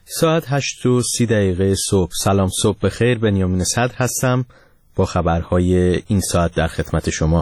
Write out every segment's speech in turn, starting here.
ساعت 8:30 صبح. سلام، صبح بخیر. بنیامین صدر هستم با خبرهای این ساعت در خدمت شما.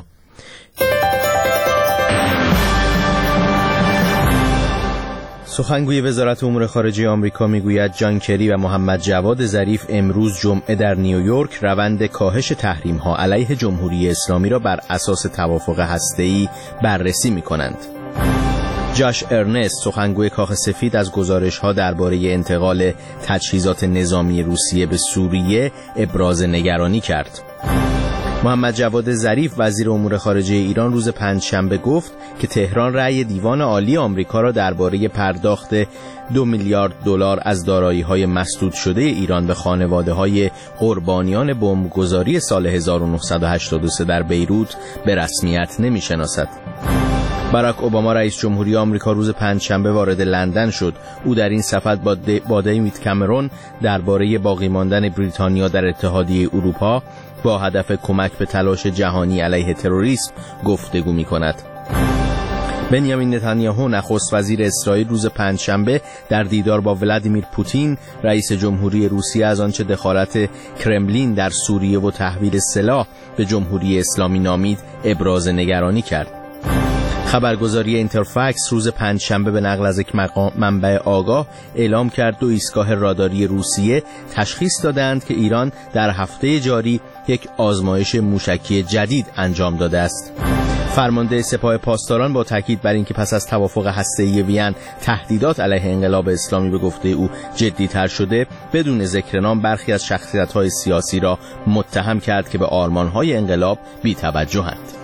سخنگوی وزارت امور خارجه آمریکا میگوید جان کری و محمد جواد ظریف امروز جمعه در نیویورک روند کاهش تحریم‌ها علیه جمهوری اسلامی را بر اساس توافق هسته‌ای بررسی می‌کنند. جاش ارنست، سخنگوی کاخ سفید، از گزارش‌ها درباره انتقال تجهیزات نظامی روسیه به سوریه ابراز نگرانی کرد. محمد جواد ظریف، وزیر امور خارجه ایران، روز پنجشنبه گفت که تهران رأی دیوان عالی آمریکا را درباره پرداخت 2 میلیارد دلار از دارایی‌های مسدود شده ایران به خانواده‌های قربانیان بمبگذاری سال 1983 در بیروت به رسمیت نمی‌شناسد. باراک اوباما، رئیس جمهوری آمریکا، روز پنجشنبه وارد لندن شد. او در این سفر با دیوید کامرون درباره باقی ماندن بریتانیا در اتحادیه اروپا با هدف کمک به تلاش جهانی علیه تروریسم گفتگو می‌کند. بنیامین نتانیاهو، نخست وزیر اسرائیل، روز پنجشنبه در دیدار با ولادیمیر پوتین، رئیس جمهوری روسیه، از آنچه دخالت کرملین در سوریه و تحویل سلاح به جمهوری اسلامی نامید ابراز نگرانی کرد. خبرگزاری اینترفکس روز پنجشنبه به نقل از یک منبع آگاه اعلام کرد 2 ایستگاه راداری روسیه تشخیص دادند که ایران در هفته جاری یک آزمایش موشکی جدید انجام داده است. فرمانده سپاه پاسداران با تاکید بر اینکه پس از توافق هسته‌ای وین تهدیدات علیه انقلاب اسلامی به گفته او جدی‌تر شده، بدون ذکر نام برخی از شخصیت‌های سیاسی را متهم کرد که به آرمان‌های انقلاب بی‌توجه‌اند.